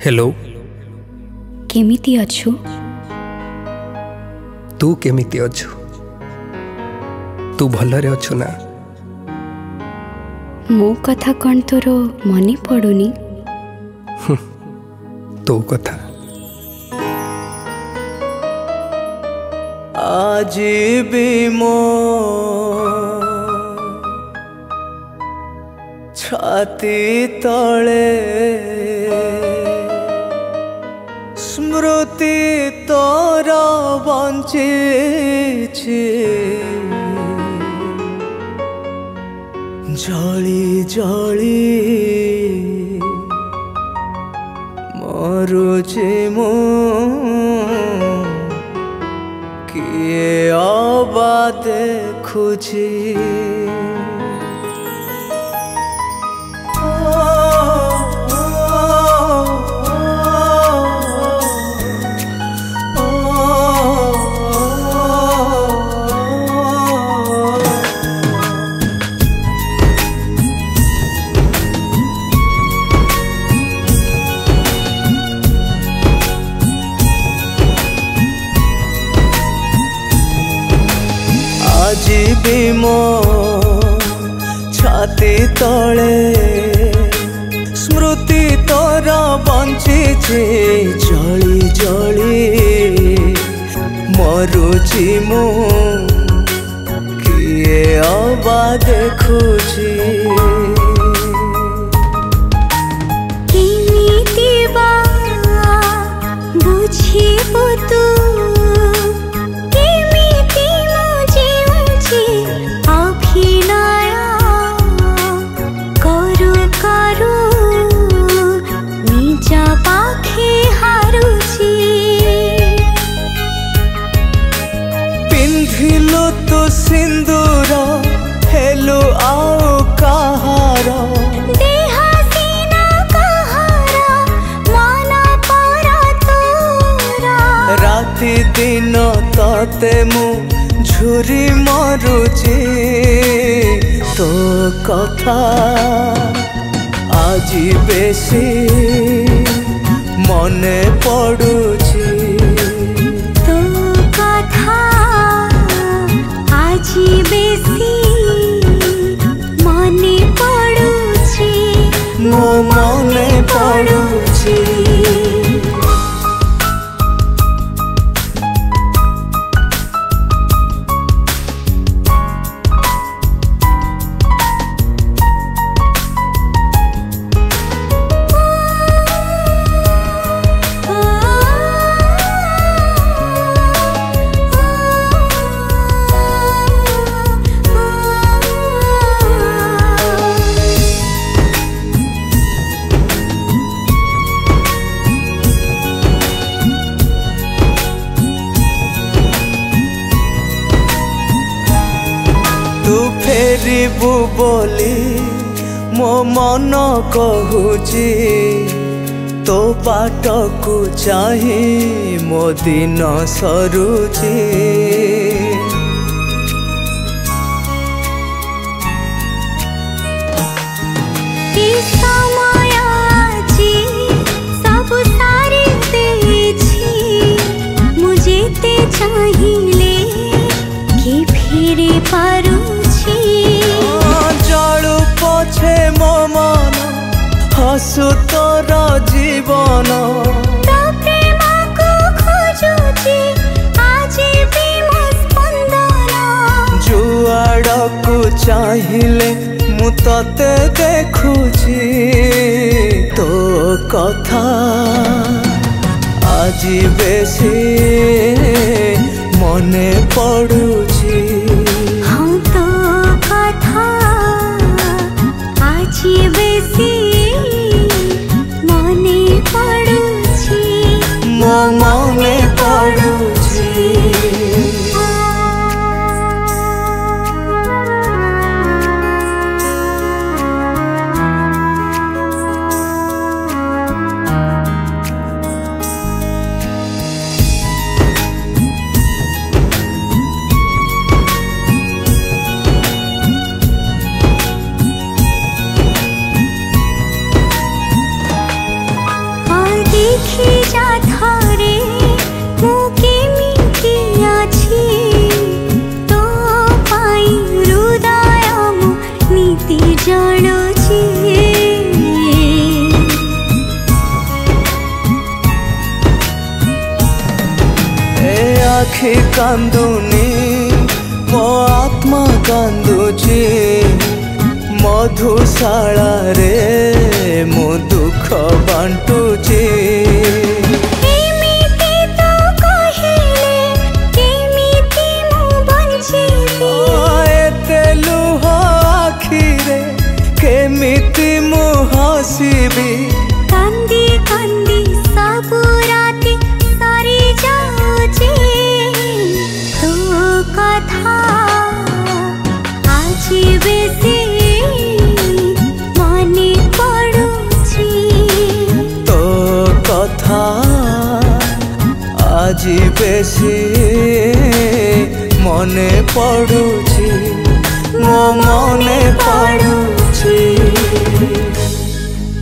Hello केमिति अछु? तू केमिति अछु? तू भलरे अछु ना? मो कथा कौन तोर मने पड़ुनी? तो कथा आज भी मो छाती तले स्मृति तोरा बंची जली जली मरुची मु किए आबा देखुची आज भी मो छाती तले स्मृति तोरा बंची जली जली मरुची मु किए आबा देखुची पिंधिलु तो सिंदूर हेलु आओ कहार राति दिन तते मु झुरी मरुची तो कथा आज बेसी मने पड़ुची तो कथा आज बेसी मने पड़ुची मो मने पड़ुची तू फेरिबु बोली मो मन कहूची तो बाट को चाही मो दिन सरुची चाहिए कि फिर पारू जलु पछे मो मन हसु तोर जीवन तो प्रेम को खोजुची आज भी मो स्पंदन जुआड़ को चाहिए मु तते देखुची तो कथा आज बेसी मने पड़ुची हाँ तो कथा आज बेसी मने पड़ुची मो मने पड़ुची देखि कांदुनी मो आत्मा कांदुची मधुशाला रे मो दुख बांटुची एमिति तो कहिले केमिति मु बंचिबी एते लुह आखिरे केमिति मु हसिबी कांदी कांदी सब राति सरी जाउची तो कथा आज बेसी मने पड़ुची तो कथा आज बेसी मने पड़ुची मो